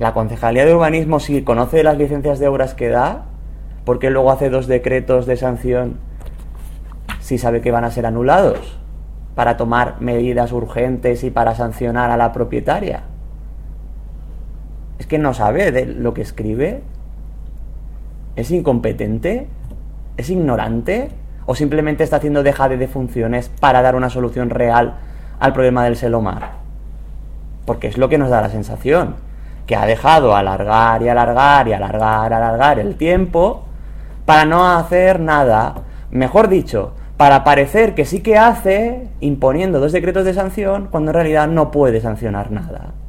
La Concejalía de Urbanismo, si conoce las licencias de obras que da, ¿por qué luego hace 2 decretos de sanción si sabe que van a ser anulados? Para tomar medidas urgentes y para sancionar a la propietaria. Es que no sabe de lo que escribe. ¿Es incompetente? ¿Es ignorante? ¿O simplemente está haciendo dejadez de funciones para dar una solución real al problema del Selomar? Porque es lo que nos da la sensación, que ha dejado alargar y alargar y alargar el tiempo para no hacer nada. Mejor dicho, para parecer que sí que hace, imponiendo 2 decretos de sanción, cuando en realidad no puede sancionar nada.